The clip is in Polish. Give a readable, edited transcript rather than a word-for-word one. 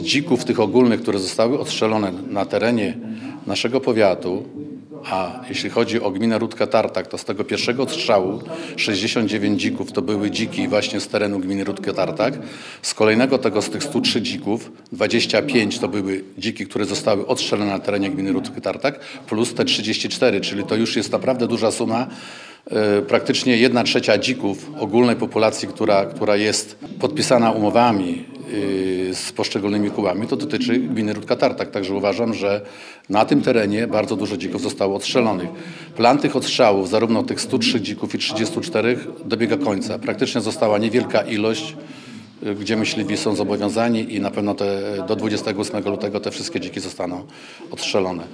Dzików tych ogólnych, które zostały odstrzelone na terenie naszego powiatu, a jeśli chodzi o gminę Rudka-Tartak, to z tego pierwszego odstrzału 69 dzików to były dziki właśnie z terenu gminy Rudka-Tartak. Z kolejnego z tych 103 dzików 25 to były dziki, które zostały odstrzelone na terenie gminy Rudka-Tartak, plus te 34, czyli to już jest naprawdę duża suma. Praktycznie 1/3 dzików ogólnej populacji, która jest podpisana umowami z poszczególnymi kółami, to dotyczy gminy Rudka-Tartak. Także uważam, że na tym terenie bardzo dużo dzików zostało odstrzelonych. Plan tych odstrzałów, zarówno tych 103 dzików i 34, dobiega końca. Praktycznie została niewielka ilość, gdzie myśliwi są zobowiązani i na pewno do 28 lutego te wszystkie dziki zostaną odstrzelone.